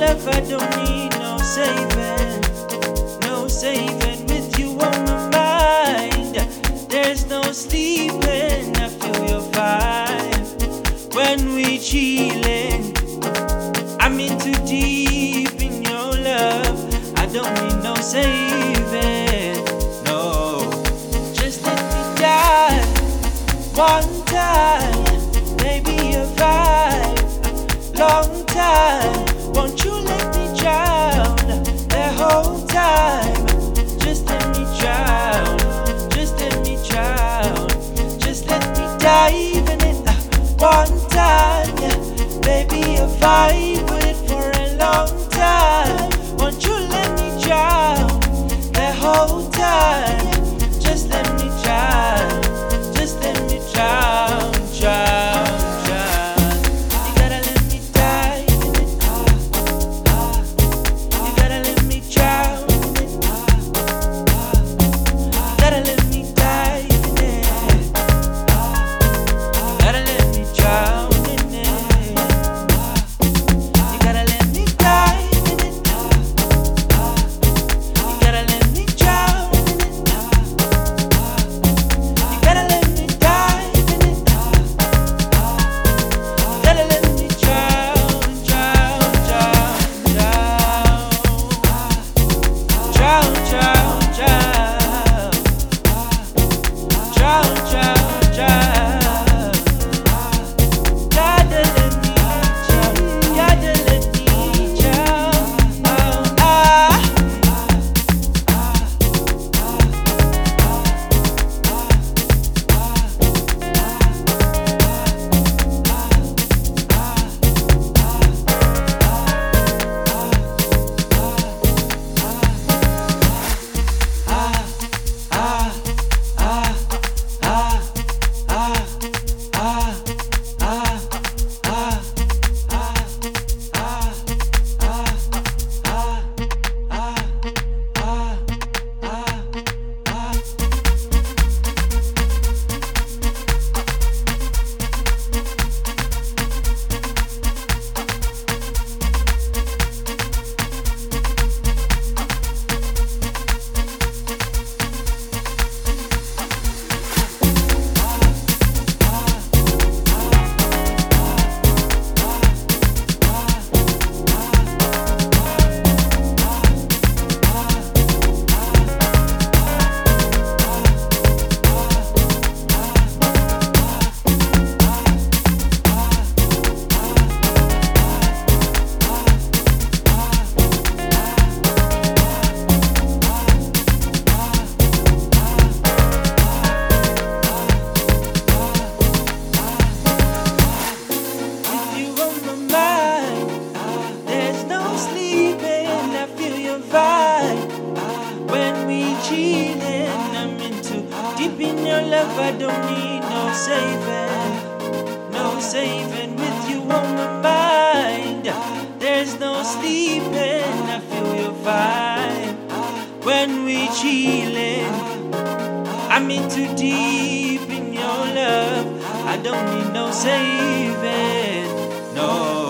love, I don't need no saving, no saving. With you on my mind, there's no sleeping. I feel your vibe when we chillin'. I'm in too deep in your love. I don't need no saving, no. Just let me die one time, maybe a vibe. Long time, won't you let me drown the whole time? Just let me drown, just let me drown, just let me dive in it one time, yeah. Baby, a vibe with it for a long time. Won't you let me drown the whole time? Just let me drown, just let me drown, drown. Deep in your love, I don't need no saving, no saving. With you on my mind, there's no sleeping. I feel your vibe when we chillin'. I'm in too deep in your love. I don't need no saving, no.